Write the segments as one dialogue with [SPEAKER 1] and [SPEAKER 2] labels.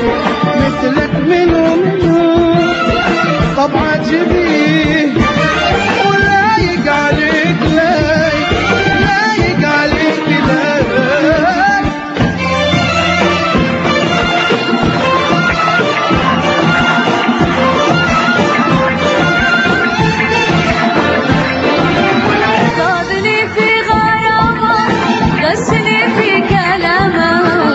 [SPEAKER 1] مثلك منو طبعا جبيه ولايق عليك لايق عليك
[SPEAKER 2] صادني في غرامة غشني في كلامه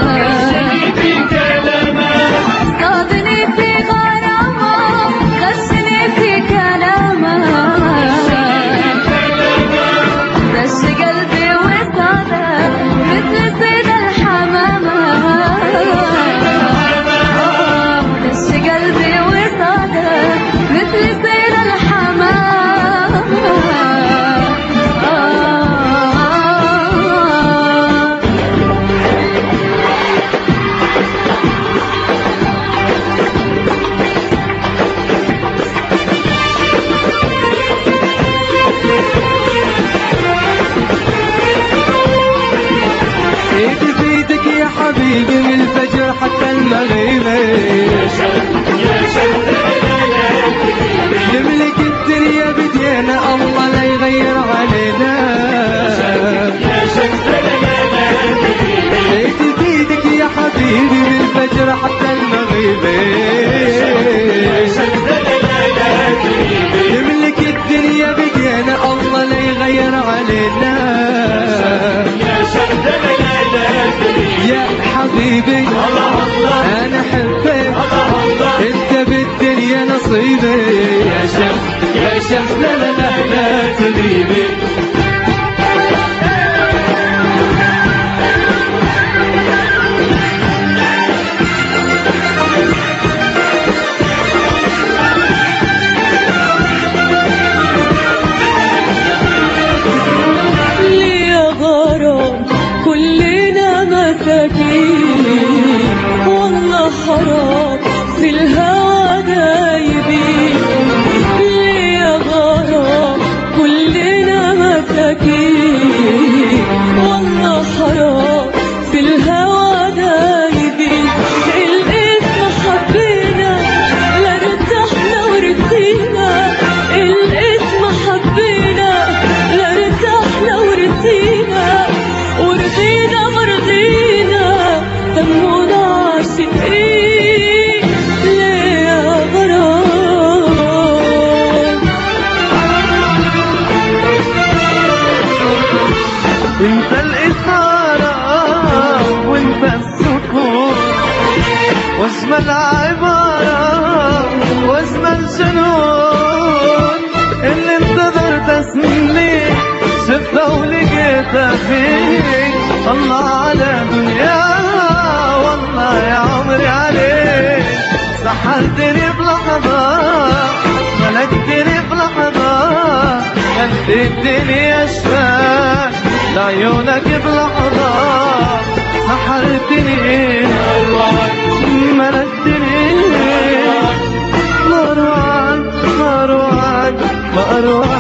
[SPEAKER 2] صادني في غرامة غشني في كلامه دش قلبي وصاده مثل صيد الحمامة دش قلبي وصاده مثل صيد الحمامة
[SPEAKER 1] ايدي في ايدك يا حبيبي من الفجر حتى المغيب نملك الدنيا بدينا الله لا يغير علينا ايدي في ايدك يا حبيبي من الفجر حتى المغيب نملك الدنيا بدينا الله لا يغير علينا يا حبيبي انا احبك انت بالدنيا نصيبي يا شمس لا لا لا لا تغيبي
[SPEAKER 2] والله حرام في الهوى دايبين ليه يا غرام كلنا مساكين والله حرام في الهوى دايبين الاسم حبينا لا ارتحنا ورثينا الاسم حبينا لا ارتحنا ورثينا ورضينا مرضينا دمونا عاشقين ليه يا غرام
[SPEAKER 1] انت الإثارة وانت السكون واجمل عبارة واجمل جنون اللي انتظرت سنين شفتها ولقيتها فيك الله على دنيا والله يا عمري عليك سحرتني بلحظة ملكتني بلحظة خليتني اشفاك لعيونك بلحظة سحرتني ملكتني مروعك مروعك مروعك